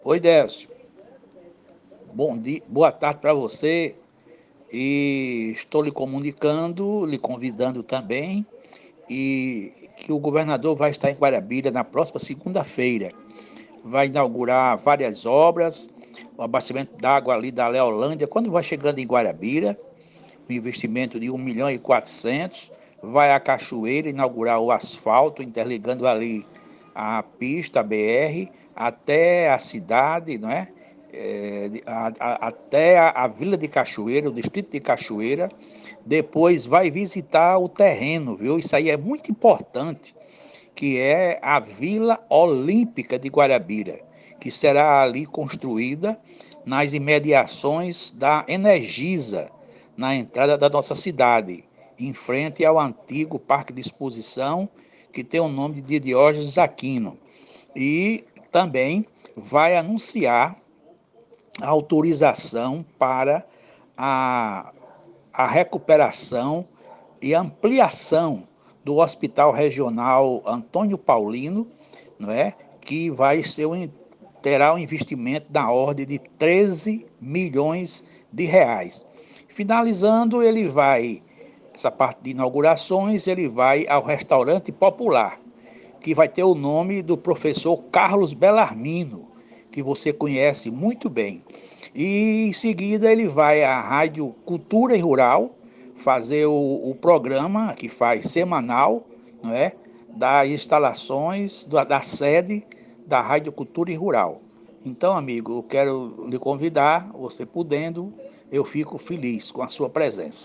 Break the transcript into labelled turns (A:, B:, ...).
A: Oi, Décio. Bom dia, boa tarde para você. E estou lhe comunicando, lhe convidando também, e que o governador vai estar em Guarabira na próxima segunda-feira. Vai inaugurar várias obras, o abastecimento d'água ali da Leolândia. Quando vai chegando em Guarabira, um investimento de 1.400.000, vai à Cachoeira inaugurar o asfalto, interligando ali a pista, a BR, até a cidade, não é? Até a Vila de Cachoeira, o distrito de Cachoeira. Depois vai visitar o terreno, viu? Isso aí é muito importante, que é a Vila Olímpica de Guarabira, que será ali construída nas imediações da Energisa, na entrada da nossa cidade, em frente ao antigo Parque de Exposição, que tem o nome de Diógenes Aquino. E também vai anunciar a autorização para a, a recuperação e ampliação do Hospital Regional Antônio Paulino, não é? Que vai ser terá um investimento da ordem de 13 milhões de reais. Finalizando, essa parte de inaugurações, ele vai ao restaurante popular, que vai ter o nome do professor Carlos Bellarmino, que você conhece muito bem. E em seguida ele vai à Rádio Cultura e Rural fazer o programa que faz semanal, não é? Das instalações da sede da Rádio Cultura e Rural. Então, amigo, eu quero lhe convidar, você podendo, eu fico feliz com a sua presença.